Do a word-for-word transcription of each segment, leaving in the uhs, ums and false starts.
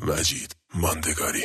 مجید ماندگاری.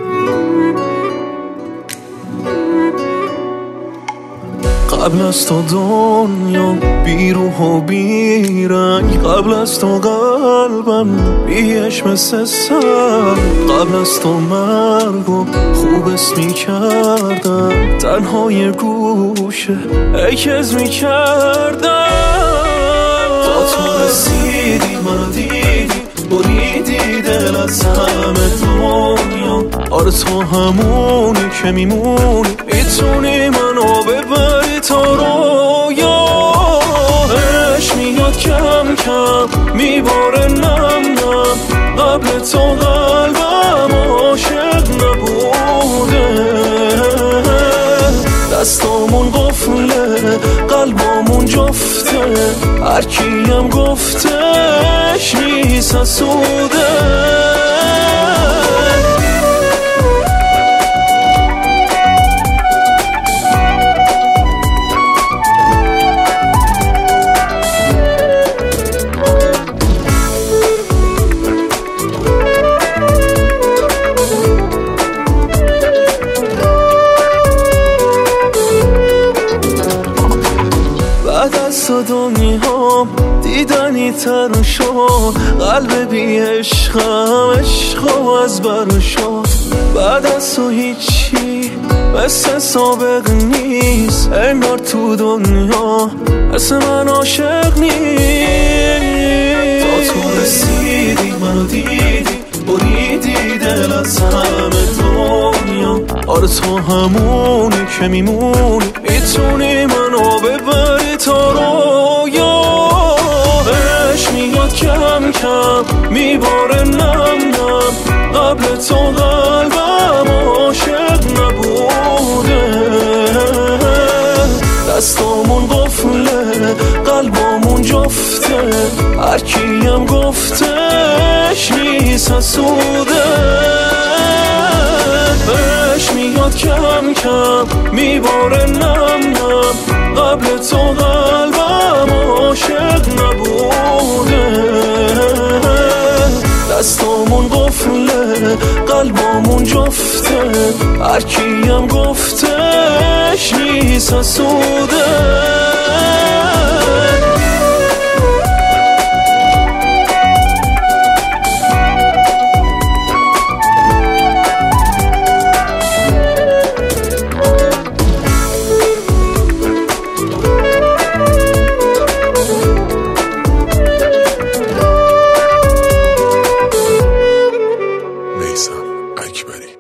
قبل از تو دنیا بی روح و بی رنگ، قبل از تو قلبم بیش مثل سر، قبل از تو مرگ و خوب اسم می کردم، تنهای گوشه ایکز می کردم. تا تو رسیدی منو دیدی، بریدی دل از همه دنیا. آره تو همونی که میمونی، میتونی منو ببری تا رویاش. میاد کم کم میباره نم نم، قبل تو قلبم عاشق نبوده. دستامون قفله قلبامون جفته، هرکیم گفتش نیست حسوده. بعد از تو دنیا دیدنی تر شد، قلب بی عشقم عشق از بر شد. بعد از تو هیچی مثل سابق نیست، انگار تو دنیا مثل من عاشق نیست. تا تو رسیدی منو دیدی، بریدی دل از همه دنیا. آره تو همونی که میمونی، میتونی منو ببری تا رویاش. میاد کم کم میباره نم نم، قبل تو قلبم عاشق نبوده. دستامون قفله قلبامون جفته، هرکیم گفتش نیست حسوده. بهش میاد کم کم میباره نم نم، قبل تو قلبم عاشق نبوده. دستامون قفله قلبامون جفته، هرکیم گفتش نیست حسوده. میثم اکبری.